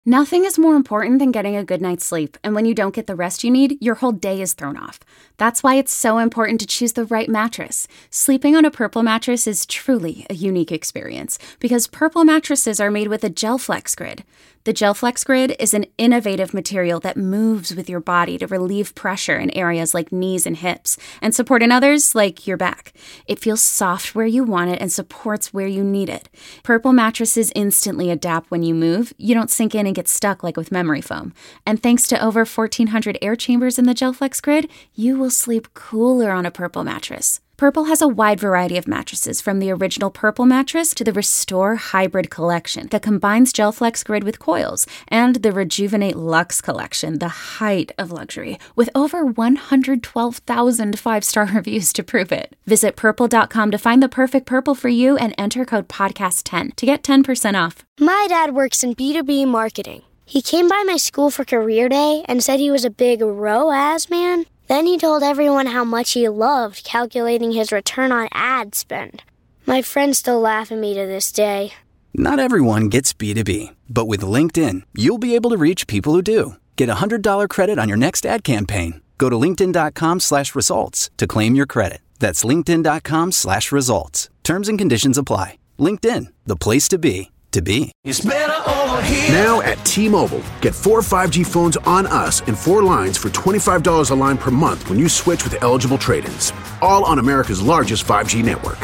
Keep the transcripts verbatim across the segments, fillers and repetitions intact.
Nothing is more important than getting a good night's sleep, and when you don't get the rest you need, your whole day is thrown off. That's why it's so important to choose the right mattress. Sleeping on a Purple mattress is truly a unique experience, because Purple mattresses are made with a GelFlex Grid. The GelFlex Grid is an innovative material that moves with your body to relieve pressure in areas like knees and hips, and support in others like your back. It feels soft where you want it and supports where you need it. Purple mattresses instantly adapt when you move. You don't sink in and get stuck like with memory foam. And thanks to over fourteen hundred air chambers in the GelFlex Grid, you will sleep cooler on a Purple mattress. Purple has a wide variety of mattresses, from the original Purple mattress to the Restore Hybrid collection that combines GelFlex Grid with coils, and the Rejuvenate Luxe collection, the height of luxury, with over one hundred twelve thousand five-star reviews to prove it. Visit purple dot com to find the perfect Purple for you and enter code podcast ten to get ten percent off. My dad works in B two B marketing. He came by my school for career day and said he was a big R O A S man. Then he told everyone how much he loved calculating his return on ad spend. My friends still laugh at me to this day. Not everyone gets B two B, but with LinkedIn, you'll be able to reach people who do. Get a one hundred dollars credit on your next ad campaign. Go to linkedin dot com slash results to claim your credit. That's linkedin dot com slash results. Terms and conditions apply. LinkedIn, the place to be, to be. It's better over here. Now at T-Mobile, get four five G phones on us and four lines for twenty-five dollars a line per month when you switch with eligible trade-ins. All on America's largest five G network.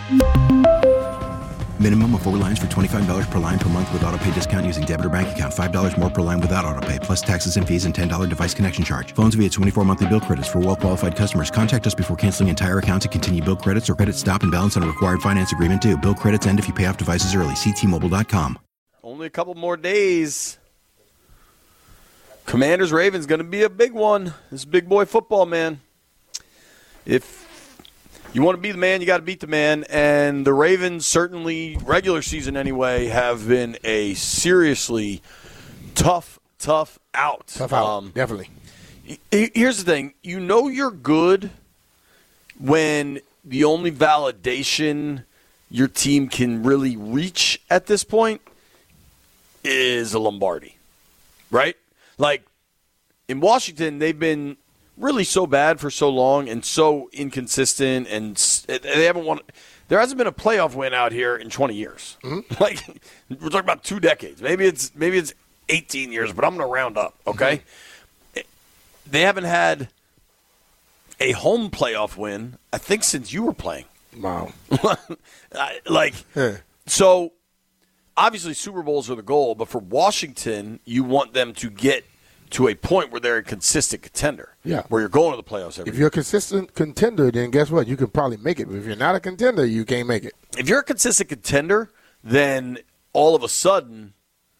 Minimum of four lines for twenty-five dollars per line per month with autopay discount using debit or bank account. five dollars more per line without autopay, plus taxes and fees and ten dollars device connection charge. Phones via twenty-four monthly bill credits for well-qualified customers. Contact us before canceling entire account to continue bill credits or credit stop and balance on a required finance agreement due. Bill credits end if you pay off devices early. See T Mobile dot com. Only a couple more days. Commanders-Ravens going to be a big one. This is big boy football, man. If you want to be the man, you got to beat the man. And the Ravens, certainly regular season anyway, have been a seriously tough, tough out. Tough out, um, definitely. Here's the thing. You know you're good when the only validation your team can really reach at this point is a Lombardi, right? Like, in Washington, they've been really so bad for so long and so inconsistent, and they haven't won. There hasn't been a playoff win out here in twenty years. Mm-hmm. Like, we're talking about two decades. Maybe it's maybe it's eighteen years, but I'm going to round up, okay? Mm-hmm. They haven't had a home playoff win, I think, since you were playing. Wow. like, yeah. So, obviously Super Bowls are the goal, but for Washington, you want them to get to a point where they're a consistent contender. Yeah. Where you're going to the playoffs every If year. you're a consistent contender, then guess what? You can probably make it. But if you're not a contender, you can't make it. If you're a consistent contender, then all of a sudden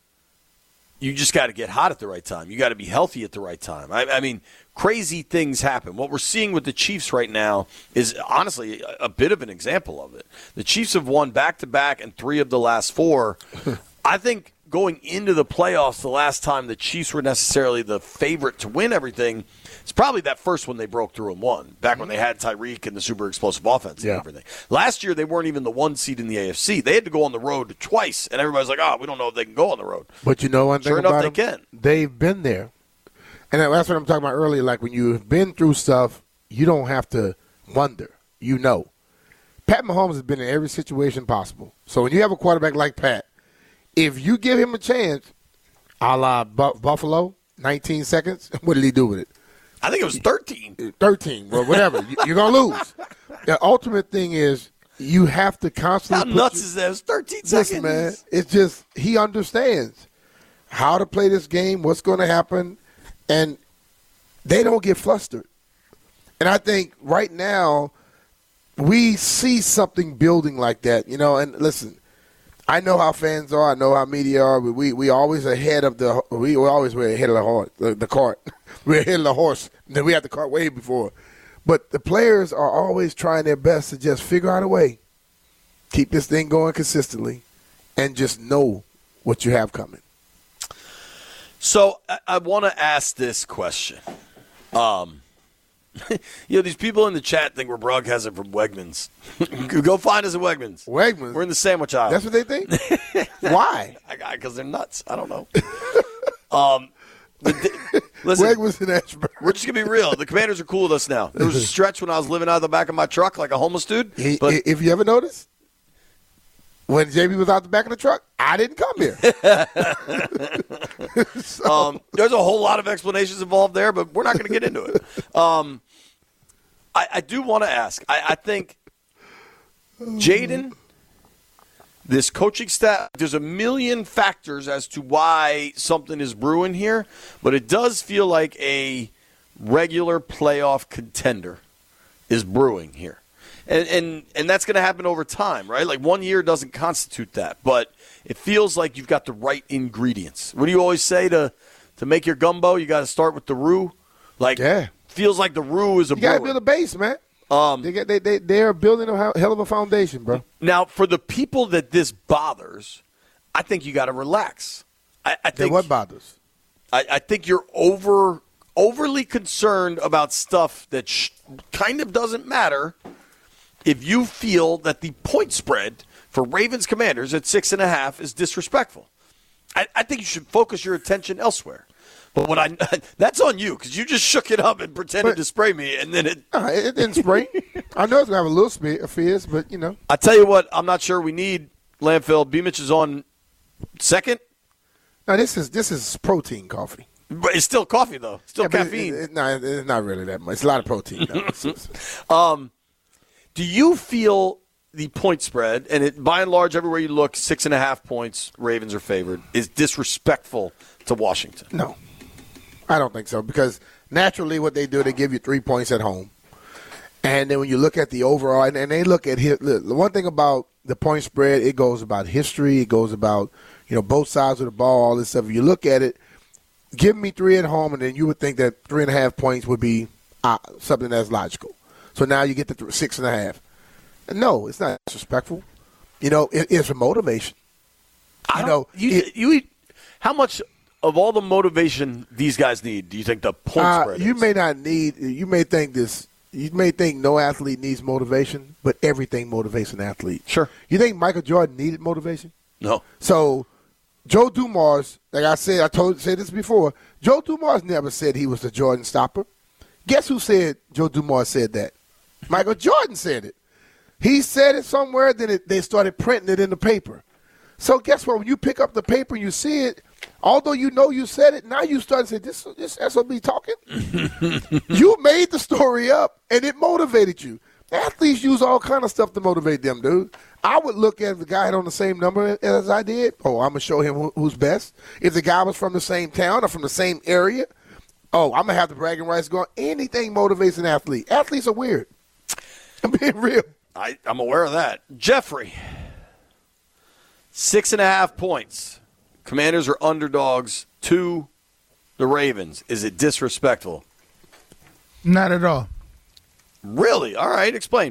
you just got to get hot at the right time. You got to be healthy at the right time. I, I mean, crazy things happen. What we're seeing with the Chiefs right now is honestly a, a bit of an example of it. The Chiefs have won back-to-back and three of the last four. I think going into the playoffs, the last time the Chiefs were necessarily the favorite to win everything, it's probably that first one they broke through and won, back when they had Tyreek and the super explosive offense yeah. and everything. Last year, they weren't even the one seed in the A F C. They had to go on the road twice, and everybody's like, oh, we don't know if they can go on the road. But you know one thing sure about enough, they them? can. They've been there. And that's what I'm talking about earlier. Like, when you've been through stuff, you don't have to wonder. You know. Pat Mahomes has been in every situation possible. So when you have a quarterback like Pat, if you give him a chance, a la Bu- Buffalo, nineteen seconds, what did he do with it? I think it was thirteen. thirteen, well, whatever. You're going to lose. The ultimate thing is you have to constantly. How nuts you, is that? It was thirteen listen, seconds. Man, it's just he understands how to play this game, what's going to happen, and they don't get flustered. And I think right now we see something building like that, you know, and listen, I know how fans are. I know how media are. But we we always ahead of the we we always we're ahead of the horse, the, the cart. We're ahead of the horse. Then we had the cart way before. But the players are always trying their best to just figure out a way, keep this thing going consistently, and just know what you have coming. So I, I want to ask this question. Um, you know, these people in the chat think we're broadcasting from Wegmans. Go find us at Wegmans. Wegmans? We're in the sandwich aisle. That's what they think? Why? Because they're nuts. I don't know. Um, the, listen, Greg was in Ashburn. We're just going to be real. The Commanders are cool with us now. There was a stretch when I was living out of the back of my truck like a homeless dude. He, but if you ever noticed, when J B was out the back of the truck, I didn't come here. so. um, there's a whole lot of explanations involved there, but we're not going to get into it. Um, I, I do want to ask. I, I think Jaden, this coaching staff, there's a million factors as to why something is brewing here, but it does feel like a regular playoff contender is brewing here. And and, and that's going to happen over time, right? Like one year doesn't constitute that, but it feels like you've got the right ingredients. What do you always say to, to make your gumbo? You got to start with the roux. Like, yeah. Feels like the roux is a You got to brewer. build a base, man. Um, they, get, they, they, they're building a hell of a foundation, bro. Now, for the people that this bothers, I think you got to relax. I, I think then what bothers? I, I think you're over overly concerned about stuff that sh- kind of doesn't matter if you feel that the point spread for Ravens Commanders at six and a half is disrespectful. I, I think you should focus your attention elsewhere. But what I that's on you because you just shook it up and pretended but, to spray me, and then it. Uh, it didn't spray. I know it's gonna have a little spe- fizz, but you know. I tell you what, I'm not sure we need landfill. B-Mitch is on second. No, this is this is protein coffee. But it's still coffee though, still yeah, caffeine. It, it, no, it's not really that much. It's a lot of protein. Though. um, do you feel the point spread, and it, by and large, everywhere you look, six and a half points, Ravens are favored, is disrespectful to Washington? No. I don't think so because naturally what they do, they give you three points at home. And then when you look at the overall, and, and they look at his, look, the one thing about the point spread, it goes about history. It goes about, you know, both sides of the ball, all this stuff. If you look at it, give me three at home, and then you would think that three and a half points would be uh, something that's logical. So now you get to th- six and a half. And no, it's not disrespectful. You know, it, it's a motivation. I You don't, know, you, it- you how much of all the motivation these guys need do you think the point Uh, spread you is? may not need. You may think this. You may think no athlete needs motivation, but everything motivates an athlete. Sure. You think Michael Jordan needed motivation? No. So, Joe Dumars, like I said, I told said this before. Joe Dumars never said he was the Jordan stopper. Guess who said Joe Dumars said that? Michael Jordan said it. He said it somewhere. Then it, they started printing it in the paper. So guess what? When you pick up the paper and you see it, although you know you said it, now you start to say, this, this S O B talking? You made the story up, and it motivated you. Athletes use all kind of stuff to motivate them, dude. I would look at the guy had on the same number as I did. Oh, I'm going to show him who, who's best. If the guy was from the same town or from the same area, oh, I'm going to have the bragging rights going. Anything motivates an athlete. Athletes are weird. I'm being real. I, I'm aware of that. Jeffrey, six and a half points. Commanders are underdogs to the Ravens. Is it disrespectful? Not at all. Really? All right, explain.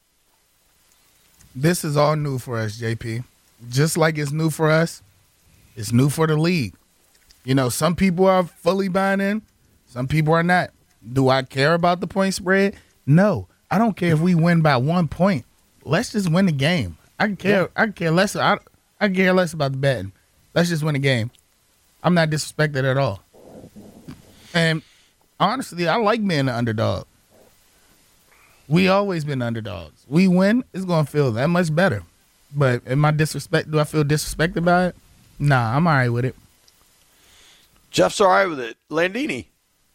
This is all new for us, J P. Just like it's new for us, it's new for the league. You know, some people are fully buying in, some people are not. Do I care about the point spread? No. I don't care if we win by one point. Let's just win the game. I can care. Yeah. I can care less. I, I can care less about the betting. Let's just win the game. I'm not disrespected at all. And honestly, I like being the underdog. We always been underdogs. We win, it's going to feel that much better. But am I disrespect? Do I feel disrespected by it? Nah, I'm all right with it. Jeff's all right with it. Landini.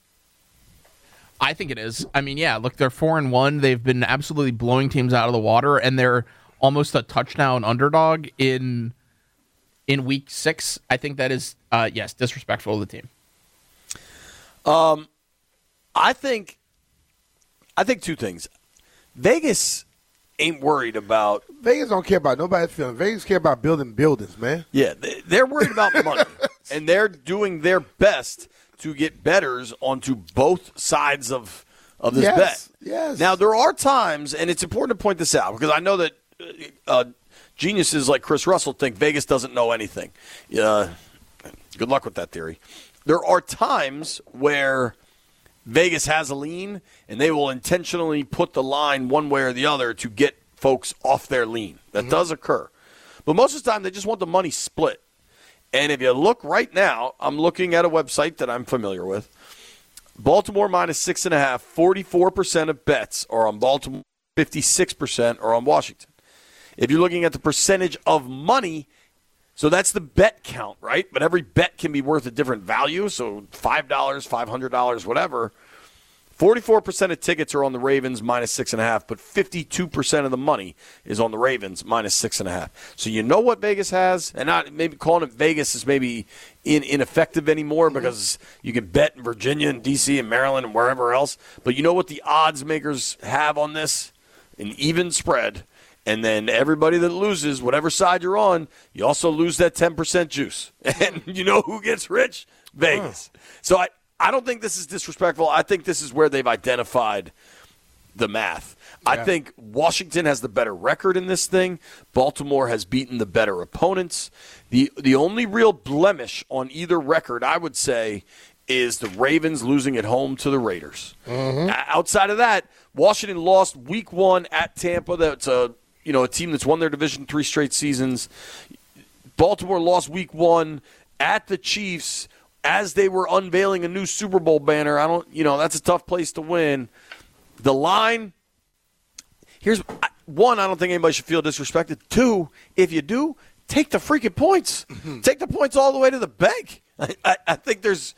I think it is. I mean, yeah, look, they're four and one. They've been absolutely blowing teams out of the water, and they're almost a touchdown underdog in in week six. I think that is, uh, yes, disrespectful to the team. Um, I think, I think two things. Vegas ain't worried about. Vegas don't care about nobody's feeling. Vegas care about building buildings, man. Yeah, they're worried about money, and they're doing their best to get bettors onto both sides of of this yes, bet. Yes. Now, there are times, and it's important to point this out, because I know that uh, geniuses like Chris Russell think Vegas doesn't know anything. Uh, good luck with that theory. There are times where Vegas has a lean, and they will intentionally put the line one way or the other to get folks off their lean. That mm-hmm. does occur. But most of the time, they just want the money split. And if you look right now, I'm looking at a website that I'm familiar with. Baltimore minus six and a half, forty-four percent of bets are on Baltimore, fifty-six percent are on Washington. If you're looking at the percentage of money, so that's the bet count, right? But every bet can be worth a different value, so five dollars, five hundred dollars, whatever. forty-four percent of tickets are on the Ravens minus six and a half, but fifty-two percent of the money is on the Ravens minus six and a half. So you know what Vegas has, and not maybe calling it Vegas is maybe in, ineffective anymore because you can bet in Virginia and D C and Maryland and wherever else. But you know what the odds makers have on this? An even spread. And then everybody that loses, whatever side you're on, you also lose that ten percent juice. And you know who gets rich? Vegas. So I, I don't think this is disrespectful. I think this is where they've identified the math. Yeah. I think Washington has the better record in this thing. Baltimore has beaten the better opponents. The the only real blemish on either record, I would say, is the Ravens losing at home to the Raiders. Mm-hmm. Outside of that, Washington lost week one at Tampa. That's a you know a team that's won their division three straight seasons. Baltimore lost week one at the Chiefs as they were unveiling a new Super Bowl banner. I don't, you know, that's a tough place to win. The line, here's one, I don't think anybody should feel disrespected. Two, if you do, take the freaking points. Mm-hmm. Take the points all the way to the bank. I, I, I think there's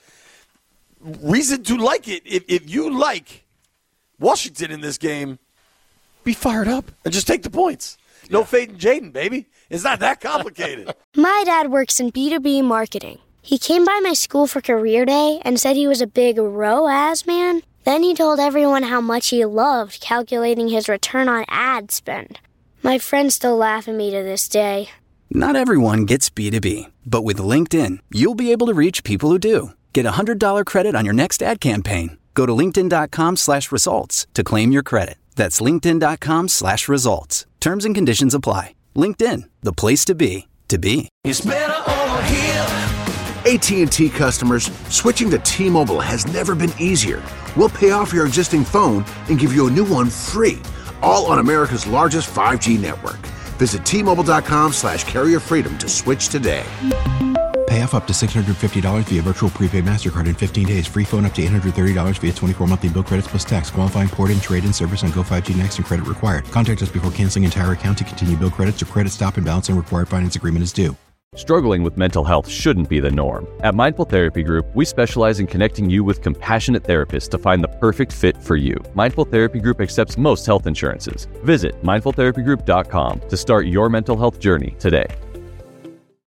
reason to like it. If, if you like Washington in this game, be fired up and just take the points. No yeah. fading Jaden, baby. It's not that complicated. My dad works in B two B marketing. He came by my school for career day and said he was a big R O A S man. Then he told everyone how much he loved calculating his return on ad spend. My friends still laugh at me to this day. Not everyone gets B two B, but with LinkedIn, you'll be able to reach people who do. Get a one hundred dollars credit on your next ad campaign. Go to linkedin.com slash results to claim your credit. That's linkedin.com slash results. Terms and conditions apply. LinkedIn, the place to be, to be. It's better over here. A T and T customers, switching to T-Mobile has never been easier. We'll pay off your existing phone and give you a new one free, all on America's largest five G network. Visit T-Mobile.com slash carrier freedom to switch today. Pay off up to six hundred fifty dollars via virtual prepaid MasterCard in fifteen days. Free phone up to eight hundred thirty dollars via twenty-four monthly bill credits plus tax. Qualifying port and trade-in service on Go five G Next and credit required. Contact us before canceling entire account to continue bill credits or credit stop and balance and required finance agreement is due. Struggling with mental health shouldn't be the norm. At Mindful Therapy Group, we specialize in connecting you with compassionate therapists to find the perfect fit for you. Mindful Therapy Group accepts most health insurances. Visit mindful therapy group dot com to start your mental health journey today.